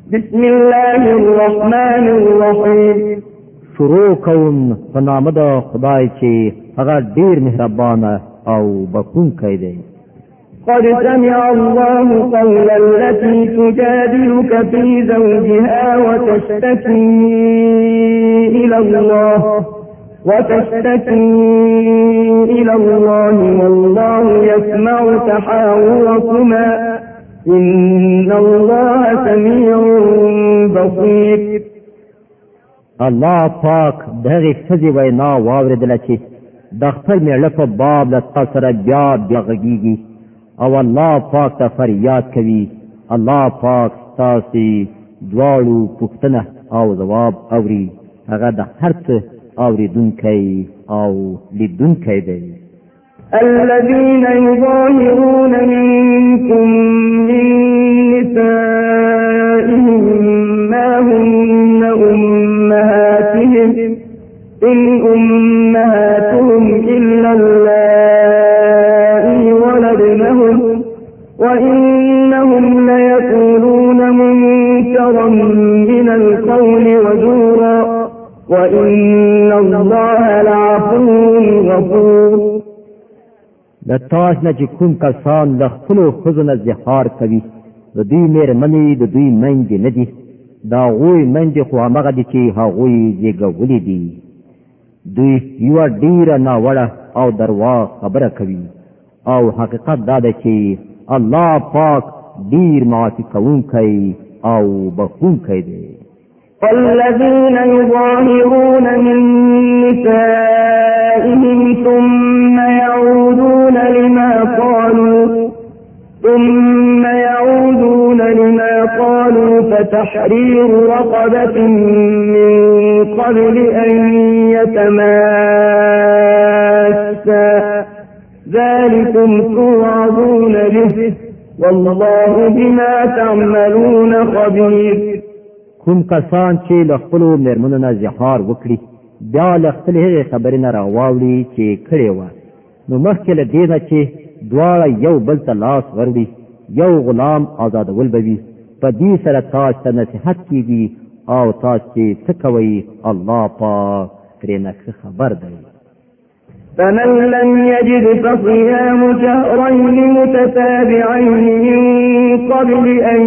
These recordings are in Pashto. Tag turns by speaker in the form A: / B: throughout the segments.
A: بسم الله الرحمن الرحیم.
B: شروع کوم په نام د خدای چې هغه ډیر مهربان او بخښونکی دی.
A: قد سمع الله قول التي تجادلك في زوجها وتشتكي إلى الله والله يسمع تحاوركما إن الله سميع بصير.
B: الله پاک دغه ښځې وینا واورېدله چې د خپل مېړه په باب له تا سره بیا غږېږي او الله پاک ته فریاد کوي. الله پاک ستاسې دواړو پوښتنه او ځواب اوري. هغه د هر څه اورېدونکی او لیدونکی دی.
A: الذين يظاهرون منكم من نسائهم ما هن أمهاتهم إن أمهاتهم إلا اللائي ولدنهم وإنهم ليقولون منكرا من القول وزورا وإن الله لعفو غفور.
B: د تاش نه چې کوم کسان د خپلو ښځو نه زهار کوي د دوی مېرمنې د دوی میندې نه دي. د هغوی میندې خو همغه دي چې هغوی زېږولي دي. دوی یوه ډیره ناوړه او درواغ خبره کوي او حقیقت دا ده چې الله پاک ډیر معافي کوونکی او بخښونکی دی.
A: والذين يظاهرون من نسائهم ثم يعودون لما قالوا فتحرير رقبة من قبل أن يتماسا ذلكم توعظون به والله بما تعملون خبير.
B: کوم کسان چې له خپلو مېرمنو نه زهار وکړي بیا له خپلې هغې خبرې نه راواوړي چې کړې وه نو مخکې له دې نه چې دواړه یو بل ته لاس وروړي یو غلام آزادول به وي. په دې سره تاسو ته نصیحت کېږي او تاسو چې څه کوئ الله پاک ترېنه ښه خبر دی.
A: فمن لم يجد فصيام شهرين متتابعين من قبل أن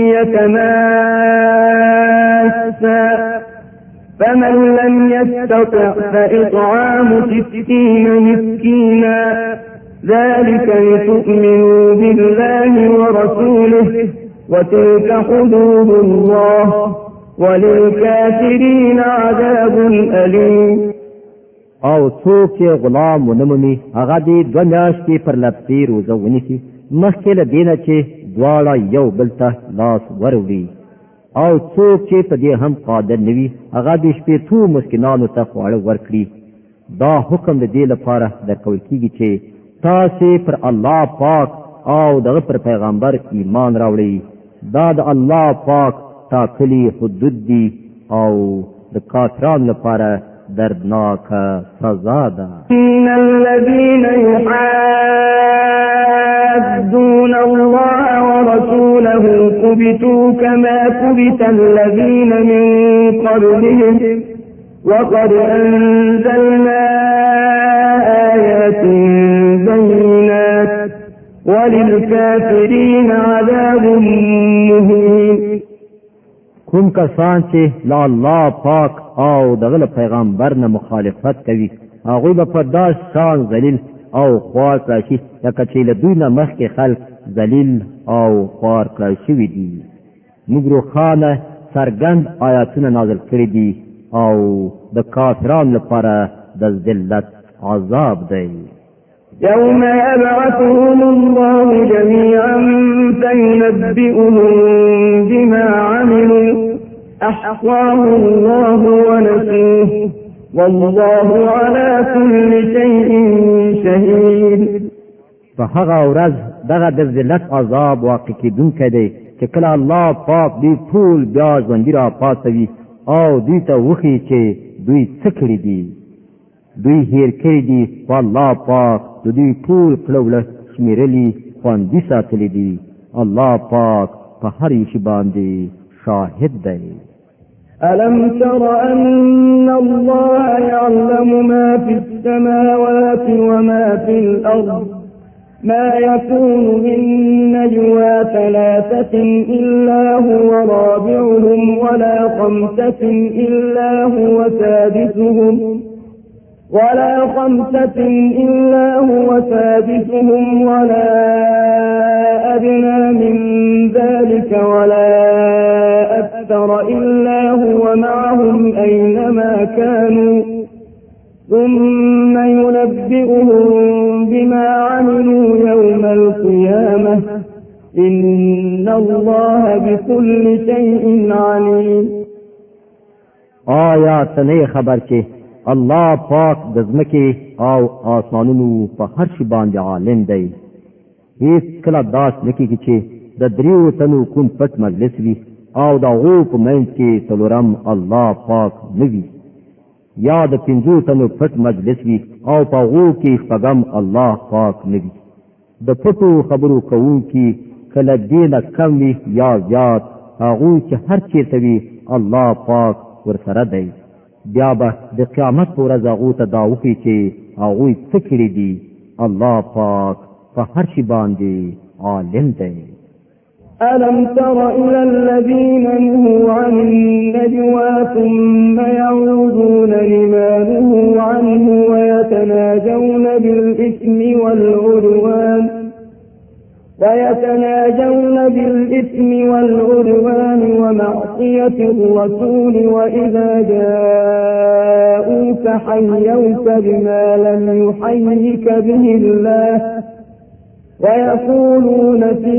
A: يتماسا فمن لم يستطع فإطعام 60 مسكينا ذلك لتؤمنوا بالله ورسوله وتلك حدود الله وللكافرين عذاب أليم.
B: او څوک چې غلام ونمومي هغه دې 2 میاشتې پر لپسې روزه ونیسي مخکې له دې نه چې دواړه یو بل ته لاس وروړي. او څوک چې په دې هم قادر نه وي هغه دې 60 مسکینانو ته خواړه ورکړي. دا حکم د دې لپاره درکول کېږي چې تاسې پر الله پاک او دغه پر پیغمبر ایمان راوړئ. دا د الله پاک ټاکلي حدود دي او د کافرانو لپاره دردناک سزا ده.
A: إن الذين يحادون الله ورسوله كبتوا كما كبت الذين من قبلهم وقد أنزلنا آيات بينات وللكافرين عذاب مهين.
B: کوم کسان چې لا الله پاک او دغه پیغمبر نه مخالفت کوي هغوی به په داس شان ذلیل او خوار کړي لکه چې له دوی نه مخکې خلک ذلیل او خوار کړي شوي دي. موږ روښانه څرګند آیاتونه نازل کړي دي او د کافرانو لپاره د ذلت عذاب دی.
A: يوم يبعثهم الله جميعا فينبئهم بما عملوا أحصاه الله ونسوه والله على كل شيء شهيد.
B: فهغه ورځ دغه د ذلت عذاب واقع کېدونکی دی چې کله الله پاک دې ټول بیا ژوندي را پاڅوي او دوی ته وښیي چې دوی څه کړي دي. دوی هیر کړي دي والله پاک د دوی ټول کړه شمیرلي خوندي ساتلي دي. الله پاک په هر شي باندې شاهد دی.
A: ألم تر أن الله يعلم ما في السماوات وما في الأرض ما يكون من نجوى ثلاثة إلا هو رابعهم ولا خمسة إلا هو سادسهم ولا أدنى من ذلك ولا أكثر إلا هو معهم أينما كانوا ثم ينبئهم بما عملوا يوم القيامة إن الله بكل شيء عليم.
B: آیا تنه خبر چې الله پاک د ځمکې او آسمانونو په هر شي باندې عالم دی. هیڅ کله داس نکېږي چې د دریو تنو کوم پټ مجلس وي او د هغو په منځ کې څلورم الله پاک نه وي، یا د پنځو تنو پټ مجلس وي او په هغو کې شپږم الله پاک نه وي. د پټو خبرو کوونکي کله دې نه کم وي یا زیات، هغوی چې هر چېرته وي الله پاک ورسره دی. بیا به د قیامت په ورځ هغو ته دا وښیي چې هغوی څه کړي دي. الله پاک په هر شي باندې عالم دی.
A: ألم تر إلى الذين نهوا عن النجوى ثم يعودون لما نهوا عنه ويتناجون بالإثم والعدوان ومعصية الرسول وإذا جاءوك حيوك بما لم يحيك به الله ويقولون في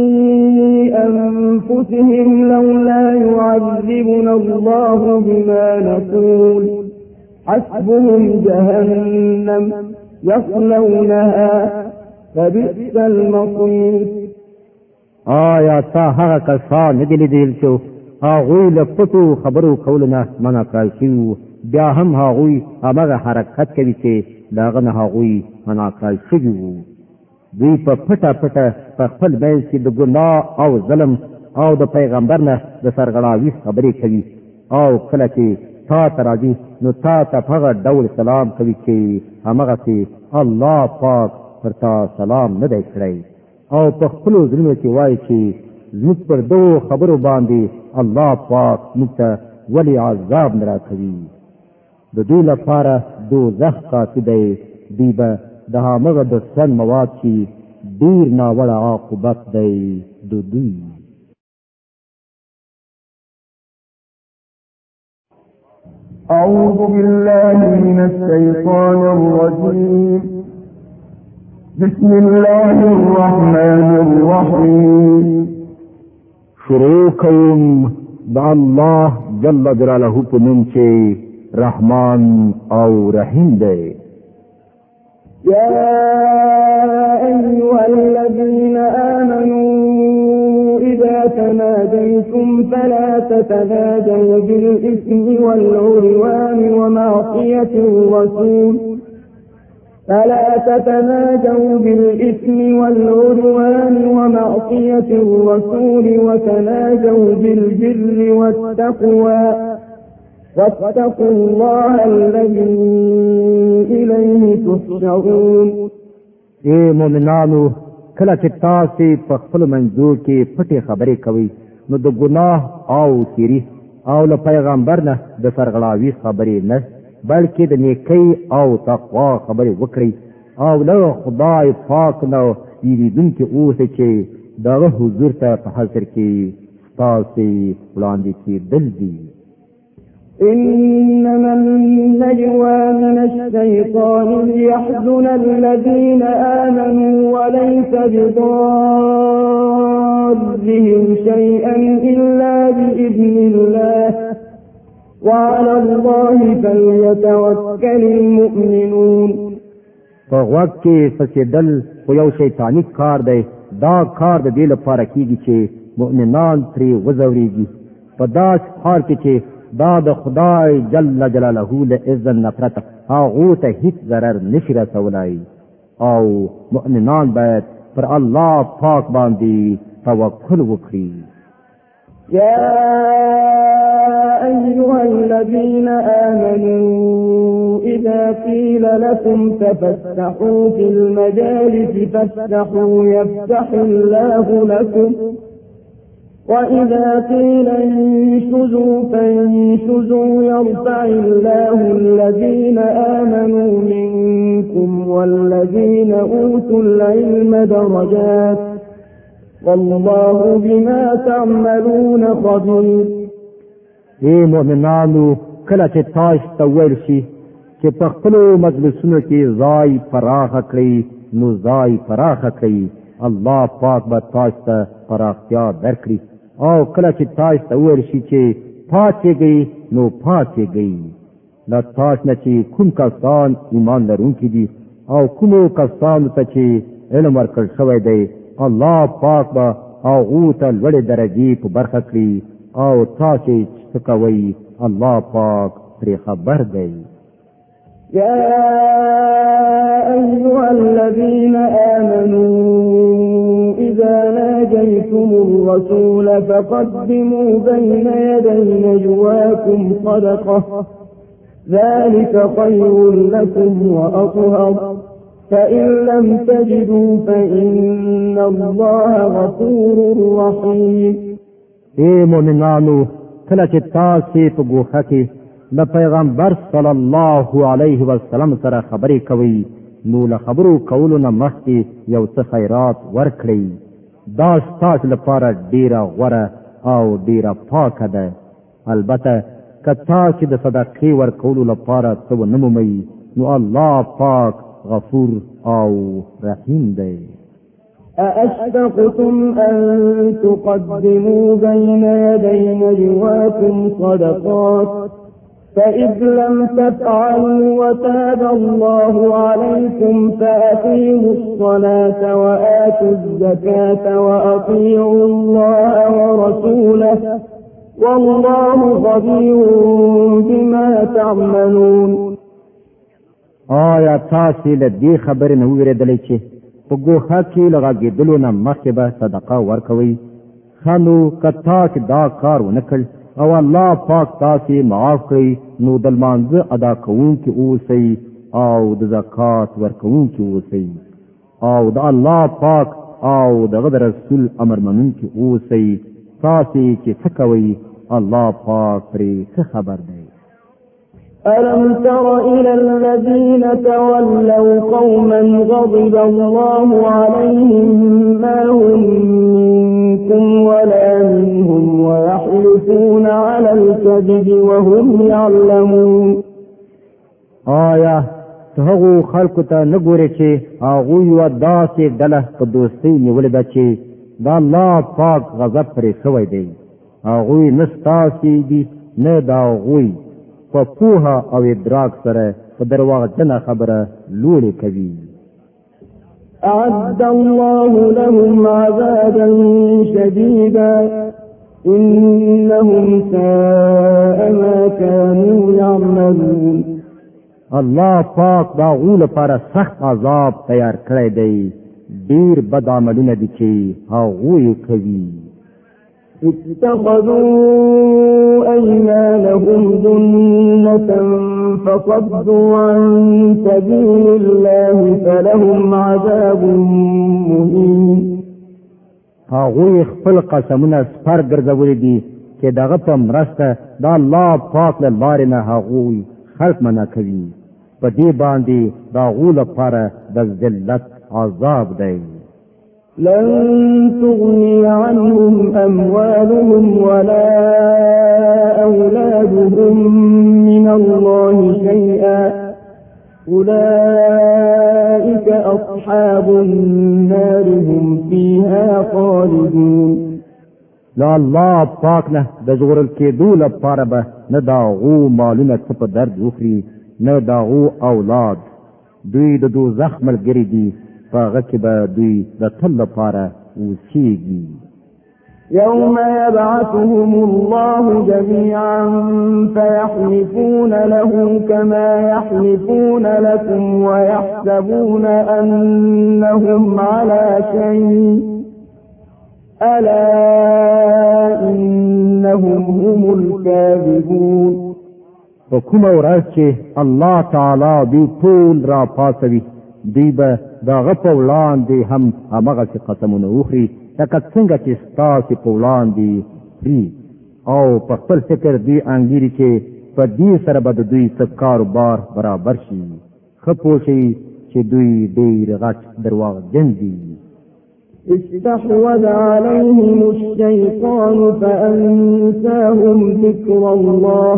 A: أنفسهم لولا يعذبنا الله بما نقول حسبهم جهنم يصلونها فبئس المصير.
B: آیا تا هغه کسان نه دي لیدل چې هغوی له پټو خبرو کولو نه منع کړل شوي، بیا هم هغوی هماغه حرکت کوي چې د هغه نه هغوی منع کړل شوي وو. دوی په پټه په خپل منځ کې د ګناه او ظلم او د پیغمبر نه د سرغړاوي خبرې کوي، او کله چې تا ته راځي نو تا ته په هغه ډول سلام کوي چې هماغسې الله پاک پر تا سلام نه دی کړی، او په خپلو زړونو کې وایي چې زموږ پر دغو خبرو باندې الله پاک موږ ته ولې عذاب نه راکوي. د دوی لپاره دوزخ کافي دی، دوی به د همغه د سن مواد چې ډېر ناوړه عاقبت دی د دوی.
A: أعوذ بالله من الشيطان الرجيم. بسم الله الرحمن الرحيم.
B: شروع کوم د الله جل جلاله په نوم چې رحمان او رحیم دی.
A: يا أيها الذين آمنوا إذا تناجيتم فلا تتناجوا بالإثم والعدوان ومعصية الرسول وتناجوا بالبر والتقوى واتقوا الله الذي إليه تحشرون.
B: اے مومنانو، کله چې تاسو په خپل منځو کې پټې خبرې کوئ نو د ګناه او تیری او له پیغمبر نه د سرغړاوي خبرې نه، بلکې د نیکی او تقوا خبرې وکړئ، او له خدای پاک نه یریدونکي اوسئ چې دغه حضور ته په حاضر کې تاسو وړاندې کېدل دي.
A: إنما النجوى من الشيطان ليحزن الذين آمنوا وليس بضارهم شيئا إلا بإذن الله وعلى الله فليتوكل المؤمنون.
B: فغوږ کې فسیدل خو یو شیطانی کار دی، دا کار د دې لپاره کیږي چې مؤمنان پرې وځورېږي، په داسې حال کې چې دا د خدای جل جلاله له اذن نه پرته هغو ته هیڅ ضرر نشي رسولای، او مؤمنان باید پر الله پاک باندې توکل وکړي.
A: يا أيها الذين آمنوا إذا قيل لكم تفسحوا في المجالس فافسحوا يفسح الله لكم وإذا قيل انشزوا فانشزوا يرفع الله الذين آمنوا منكم والذين أوتوا العلم درجات والله بما تعملون خبير.
B: ای مؤمنانو کله چې تاسو ته ویل شي چې په خپل مجلسونو کې ځای فراخ کړئ نو ځای فراخ کړئ الله پاک به تاسو ته فراختیا درکړي او کله چې تاسو ته ویل شي چې پاتېږئ نو پاتېږئ لا تاسو نه چې کوم کسان ایمان لرونکي دي او کومو کسانو ته چې علم ورکړل شوی دی الله پاک به هغوی ته لوړې درجې په برخه کړي او تاسو څه کوئ الله پاک پرې خبر دی.
A: يا أيها الذين آمنوا إذا ناجيتم الرسول فقدموا بين يدي نجواكم صدقة ذلك خير لكم وأطهر فإن لم تجدوا فإن الله غفور رحيم.
B: اے مومنانو کله چې تاسو په ګوښه کې د پیغمبر صلی الله علیه وسلم سره خبرې کوي نو له خبرو کولو نه مخکې یو څه خیرات ورکړئ دا ستاسو لپاره ډیره غوره او ډیره پاکه ده. البته که تاسو د صدقې ورکولو لپاره څه ونه مومئ نو الله پاک غفور او رحیم دی.
A: أأشفقتم أن تقدموا بين يدي نجواكم صدقات فإذ لم تفعلوا وتاب الله عليكم فأقيموا الصلاة وآتوا الزكاة وأطيعوا الله ورسوله والله خبير بما تعملون.
B: آیا تاسو له دې خبرې نه وېرېدلئ چې په ګوښه کې له غږېدلو نه مخکې به صدقه ورکوئ؟ ښه نو که تاسو دا کار ونه کړ او الله پاک تاسو معاف کړي نو د لمانځه ادا کوونکي اوسئ او د زکات ورکوونکي اوسئ او د الله پاک او دغه رسول امر منونکي اوسئ. تاسو چې څه کوئ الله پاک پرې ښه خبر دی.
A: ألم تر إلى الذين تولوا قوما غضب الله عليهم ما هم منكم ولا منهم ويحلفون على الكذب وهم يعلمون.
B: آیا ته هغو خلکو ته نه ګورې چې هغوی یوه داسې ډله په دوستۍ نیولې ده چې د الله پاک غضب پرې شوی دی. هغوی نه ستاسې دي نه د هغوی په پوهه او ادراک سره په درواغجنه خبره لوړې کوي.
A: أعد الله لهم عذابا شديدا إنهم ساء ما كانوا يعملون.
B: الله پاک دا غو لپاره سخت عذاب تیار کړی دی. ډیر بد عملونه دي چې هغوی کوي.
A: اتخذوا أيمانهم جنة فصدوا عن سبيل الله فلهم عذاب مهين.
B: هغوی خپل قسمونه سپر ګرځولي دي چې دغه په مرسته د الله پاک له لارې نه هغوی خلق منع کوي. په دې باندې د هغوی لپاره د ذلت عذاب دی.
A: لن تغني عنهم أموالهم ولا أولادهم من الله شيئا أولئك أصحاب النار هم فيها خالدون.
B: لا الله پاک نه د ژغورل کېدو لپاره به نه د هغو مالونه څه په درد وخوري نه د هغو اولاد. دوی د دوزخ ملګري دي په هغه کې به دوی د تل لپاره اوسیږي.
A: يوم يبعثهم الله جميعا فيحلفون له كما يحلفون لكم ويحسبون أنهم على شيء ألا إن إنهم هم الكاذبون.
B: په کومه ورځ چې الله تعالی دوی ټول را پاسوي دوی به دغه په وړاندې هم همغسې قسمونه وخوري لکه څنګه چې ستاسې په وړاندې خوري او په خپل فکر دوی انګیري چې په دې سره به د دوی څه کاروبار برابر شي ښه پوه شئ چې دوی ډېر غټ درواغجن دي.
A: استحوذ عليهم الشيطان فأنساهم ذكر الله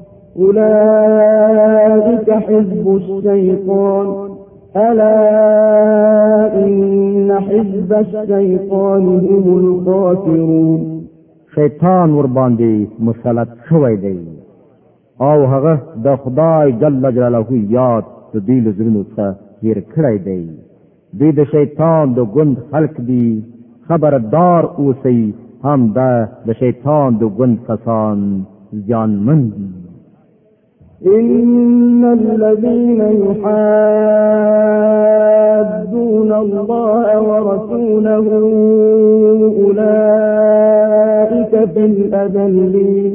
A: أولئك حزب الشيطان ألا إن حزب الشيطان هم الخاسرون.
B: شیطان ور باندې مسلط شوی دی او هغه د خدای جل جلاله یاد د دې لزرونو څخه هیر کړی دی. دوی د شیطان د ګوند خلق دي خبردار اوسئ هم دا د شیطان د ګوند کسان زیانمن دي.
A: إن الذين يحادون الله ورسوله أولئك في الأذلين.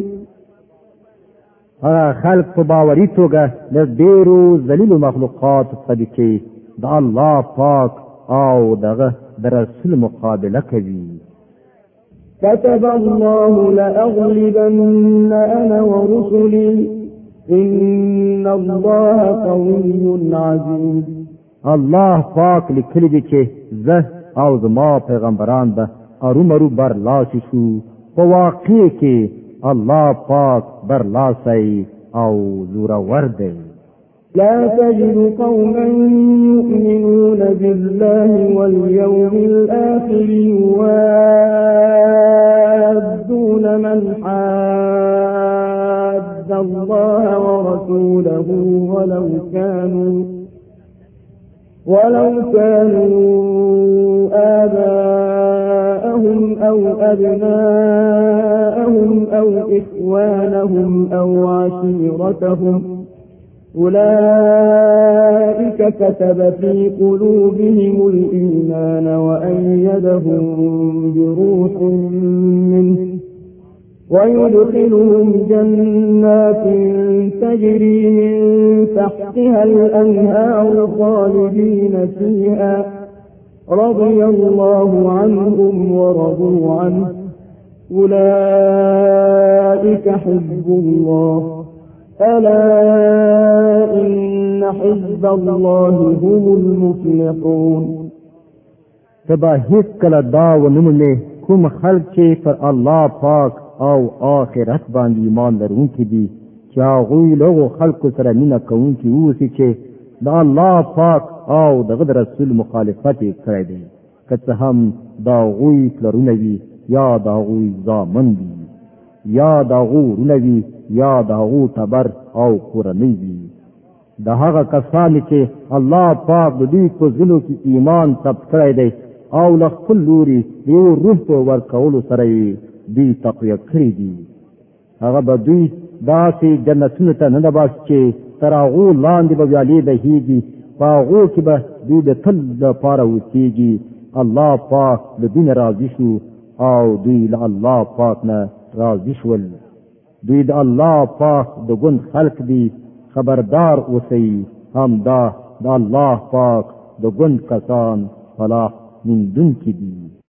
B: خلق په باوري توګه د ډېرو ذلیلو مخلوقات څخه چې د الله پاک او دغه د رسول مقابله کوي.
A: كتب الله لأغلبن أنا ورسلي إن الله قوي عزيز.
B: الله پاک لیکلی دی چې زه او زما پیغمبران به ارومرو برلاسي شو په واقع کې الله پاک برلاسی او زورور دی.
A: لا تجد قوما يؤمنون بالله واليوم الآخر يوادون من حاد الله ورسوله ولو كانوا آباءهم أو أبناءهم أو إخوانهم أو عشيرتهم أولئك كتب في قلوبهم الإيمان وأيدهم بروح منه ويدخلهم جنات تجري من تحتها الأنهار خالدين فيها رضي الله عنهم ورضوا عنه أولئك حزب الله ألا إن حزب الله هم المفلحون.
B: تبا هیڅ کله دا ونمونه کوم خلق چې پر الله پاک او آخرت باندې ایمان لرونکي دي چې هغوی له خلقو سره مینه کوونکي اوسي چې د الله پاک او دغه رسول مخالفت کړی دی که څه هم دا هغوی پلرونه وي یا دا هغوی زامن دي یا دا هغوی ورونه وي یا دا هغوی تبر او کورنۍ وي. د هغه کسانو چې الله پاک د دوی په زړونو کې ایمان ثبت کړی دی او له خپل لوري یو روح په ورکولو سره یې دوی تقویه کړي دي هغه به دوی داسې جنتونو ته نه باسي چې تر هغو لاندې به ویالې بهیږي په هغو کې به دوی د تل لپاره اوسېږي. الله پاک له دوی نه راضي شو او دوی له الله پاک نه راضي شول. دوی د الله پاک د ګوند خلق دي خبردار اوسئ هم دا د الله پاک د ګوند کسان فلاح موندونکي دي.